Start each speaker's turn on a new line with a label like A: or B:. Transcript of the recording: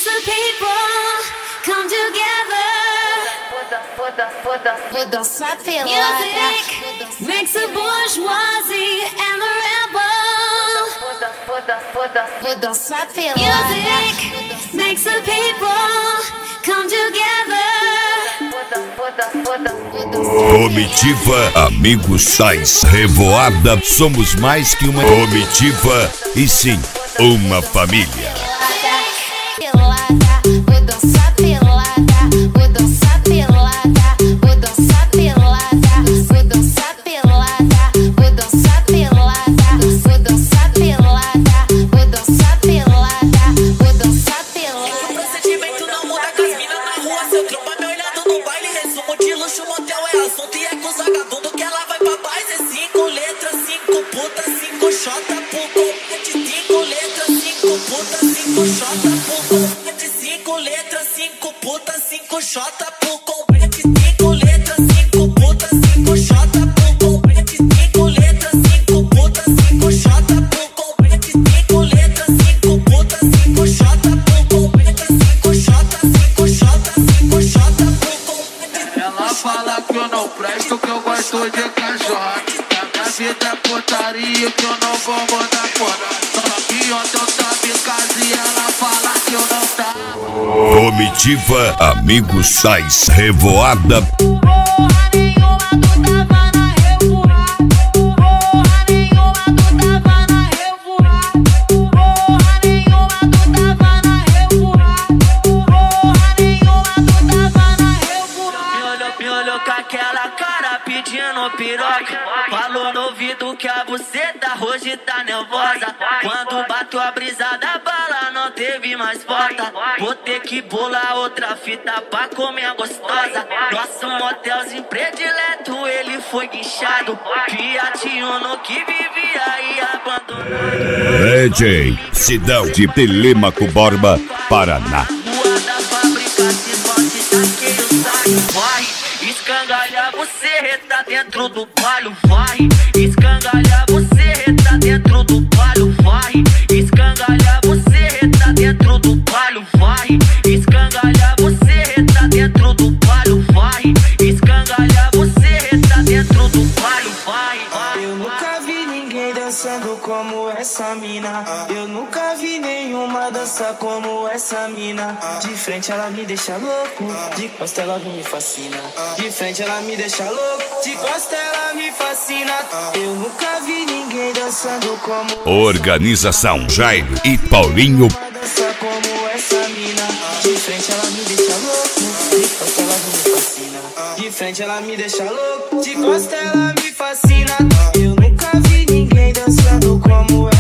A: makes the people come together.
B: Dança pelada.
A: Music makes the bourgeoisie and the rebel.
B: Dança pelada.
A: Music makes the people come together.
C: Comitiva Amigos Sais Revoada. Somos mais que uma comitiva, e sim, uma família.
B: Vou dançar pelada, vou dançar pelada, vou dançar pelada, vou dançar pelada, vou dançar pelada, vou dançar pelada, vou dançar pelada, vou dançar pelada.
D: O procedimento não muda com as minas na rua. Seu tropa me olhando no baile, resumo de luxo, motel é assunto e é com os vagabundos que ela vai pra paz. É 5 letras, 5 putas, 5 xota por compete. 5 letras, 5 putas, 5 xota por compete. 5 letras, 5 putas, 5 xota por compete. 5 letras, 5 putas, 5 xota por compete. 5 letras, 5 putas, 5 xota por compete. 5 letras, 5 putas, 5 xota por compete. 5 xota, 5 xota, 5 xota por compete.
E: Ela fala que eu não presto, que eu gosto de caixote. Minha vida é putaria, que eu não vou botar fora. Só que ontem eu tava em casa e ela fala que eu não tava.
C: Comitiva Amigos Sais Revoada.
A: Porra nenhuma, tu tava na revoada. Porra nenhuma, tu tava na revoada. Porra nenhuma, tu tava na revoada. Porra nenhuma, tu tava na revoada.
D: Me olhou com aquela cara pedindo piroca. Falou no ouvido que a buceta hoje tá nervosa. Quando bateu a brisa da bala não teve mais volta. Vou ter que bolar outra fita pra comer a gostosa. Nosso motelzinho predileto ele foi guinchado. Piatinho que vivia e abandonado.
C: DJ Sidão de Telêmaco Borba, Paraná.
D: Rua da fábrica se pode taquei o saio. Vai, escangalha você tá dentro do palho. Vai, escangalha você tá dentro do palho. Vai, escangalha você tá dentro do palho. Vai, escangalha você tá dentro do palho. Vai, escangalha você tá dentro do palho. Vai, vai.
F: Eu nunca vi ninguém dançando como essa mina. Eu nunca vi nenhuma dança como essa mina. De frente ela me deixa louco, de costa ela me fascina. De frente ela me deixa louco, de costa ela me fascina. Eu nunca vi ninguém dançando como
C: Organização Jairo e Paulinho.
F: dança como essa mina. De frente ela me deixa louco, de costa ela me fascina. De frente ela me deixa louco, de costa ela me fascina. Eu nunca vi ninguém dançando como